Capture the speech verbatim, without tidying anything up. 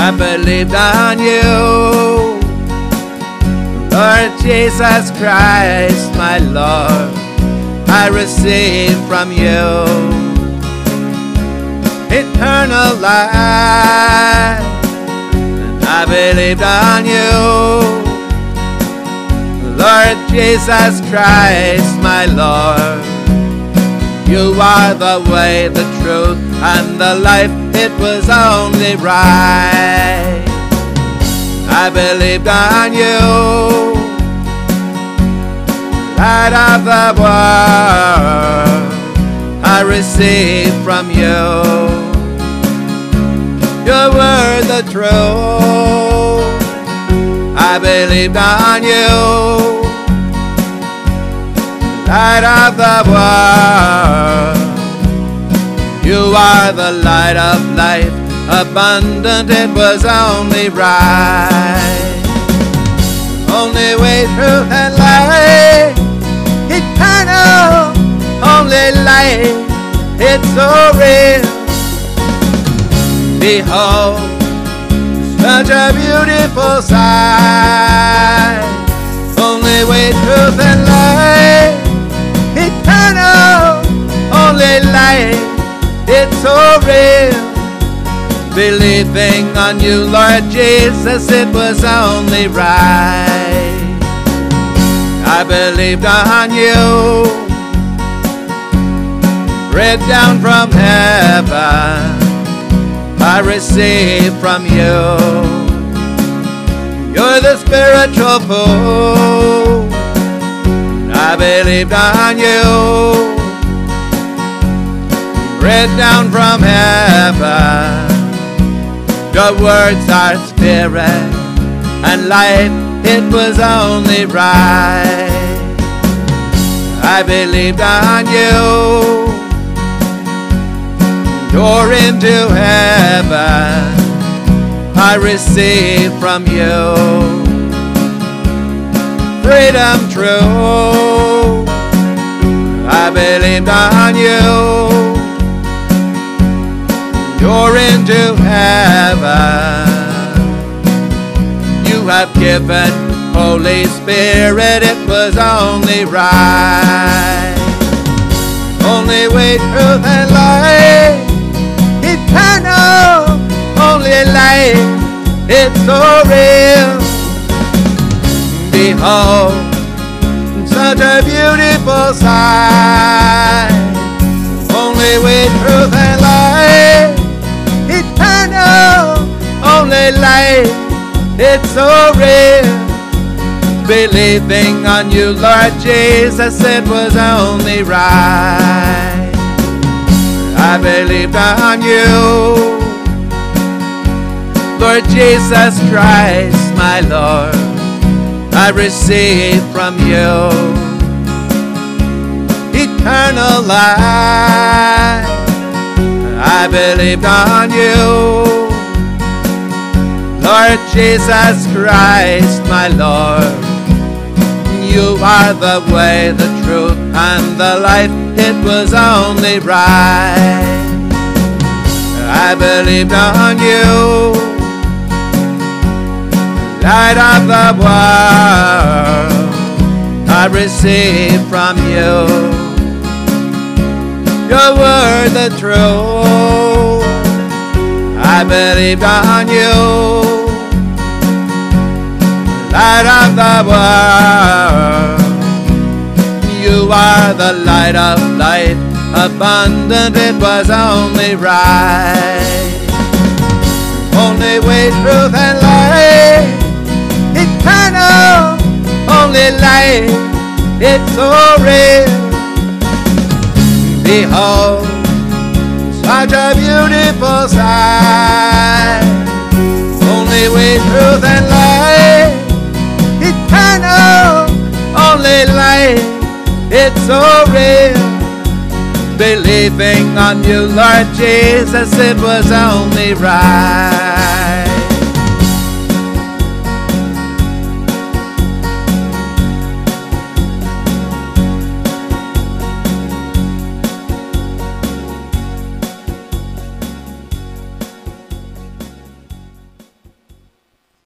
I believed on you, Lord Jesus Christ, my Lord. I received from you eternal life, and I believed on you, Lord Jesus Christ, my Lord. You are the way, the truth, and the life. It was only right. I believed on you, light of the world. I received from you your word, the truth. I believed on you, light of the world. You are the light of life, abundant. It was only right. Only way, truth, and life, eternal, only light. It's so real. Behold, such a beautiful sight. Only way, truth, and life, eternal, only light. It's so real. Believing on you, Lord Jesus, it was only right. I believed on you, bread down from heaven. I received from you. You're the spiritual food. I believed on you, bread down from heaven. Your words are spirit and life. It was only right. I believed on you. Door into heaven I received from you. Freedom true. I believed on you. You're into heaven. You have given Holy Spirit. It was only right. Only way, truth, and life, eternal, only light. It's so real. Behold, such a beautiful sight. Only way, truth, and life, eternal, only light. It's so real. Believing on you, Lord Jesus, it was only right. I believed on you, Lord Jesus Christ, my Lord. I received from you eternal life. I believed on you, Lord Jesus Christ, my Lord. You are the way, the truth, and the life. It was only right. I believed on you, light of the world. I received from you your word, the truth. I believed on you, light of the world. You are the light of light, abundant. It was only right. Only way, truth, and light, eternal, only light. It's so real. Behold, such a beautiful sight. Only way, truth, and light, eternal, only light. It's so real. Believing on you, Lord Jesus, it was only right.